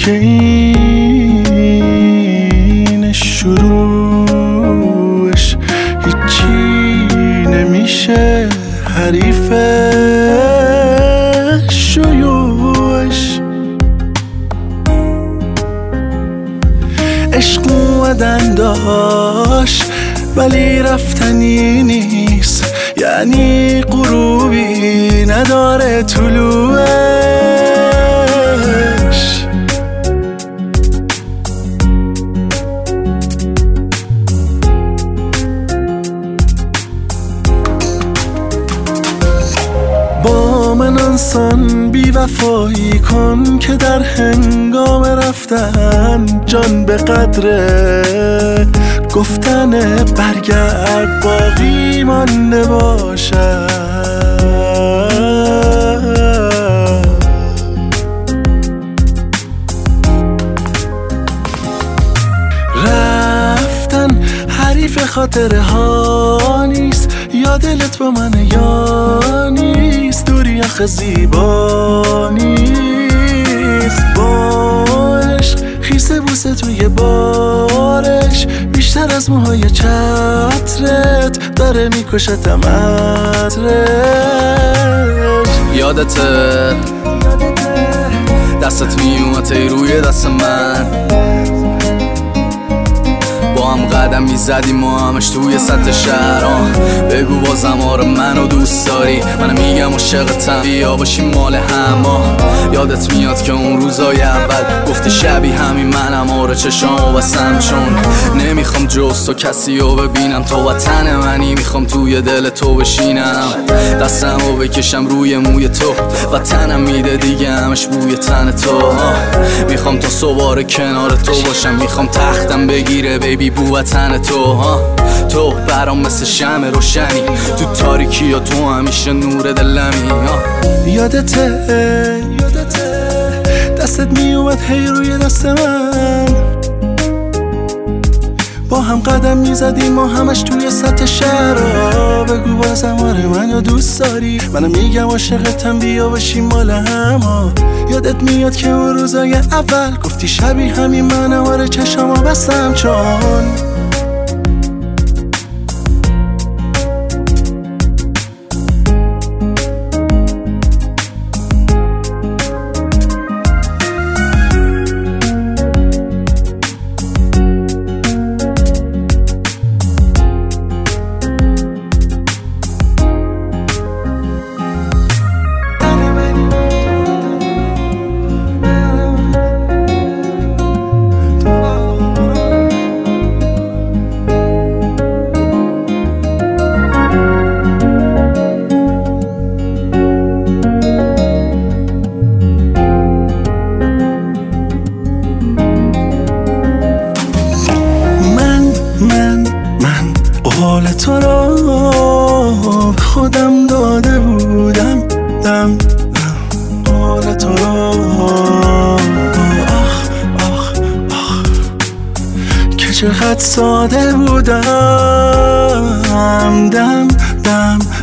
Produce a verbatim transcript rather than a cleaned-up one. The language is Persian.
که این شروعش هیچی نمیشه حریف شیوعش. عشق اومدن داشت ولی رفتنی نیست، یعنی غروبی نداره طلوعش. با من انسان بی وفایی کن که در هنگام رفتن جان به قدر گفتن برگرد باقی مانده باشد. رفتن حریف خاطره ها نیست، یا دلت با من یا نیست، دوری آخه زیبا نیست. با عشق خیسه بوسه توی بارش بیشتر از موهای چترت داره میکشتم عطرش. یادته دستت میومد ای روی دست من، با هم قدم میزدیم و همش توی سطح شهر. بگو بازم آره منو دوست داری، من میگم عاشقتم بیا باشیم مال هم. یادت میاد که اون روزای اول گفتی شبیه همین منم، آره چشامو بستم چون نمیخوام جز تو کسی رو ببینم. تو وطن منی میخوام توی دل تو بشینم، دستمو بکشم روی موی تو، وطنم میده دیگه همش بوی تن تو. میخوام تا صبح کنار تو باشم، میخوام تختم بگیره بیبی بو وطن تو. تو برام مثل شمع روشنی تو تاریکی، یا تو همیشه نور دلمی. یادته یادته دستت میومد هی روی دست من، با هم قدم میزدیم و همش توی سطح شهر. بگو بازم آره منو دوست داری، منو میگم عاشقتم بیا باشیم مال هم. یادت میاد که اون روزای اول گفتی شبیه همین منم، آره چشامو بستم چون حال تو رو خودم داده بودم دم حال تو رو. آخ آخ آخ که چقدر ساده بودم، دم دم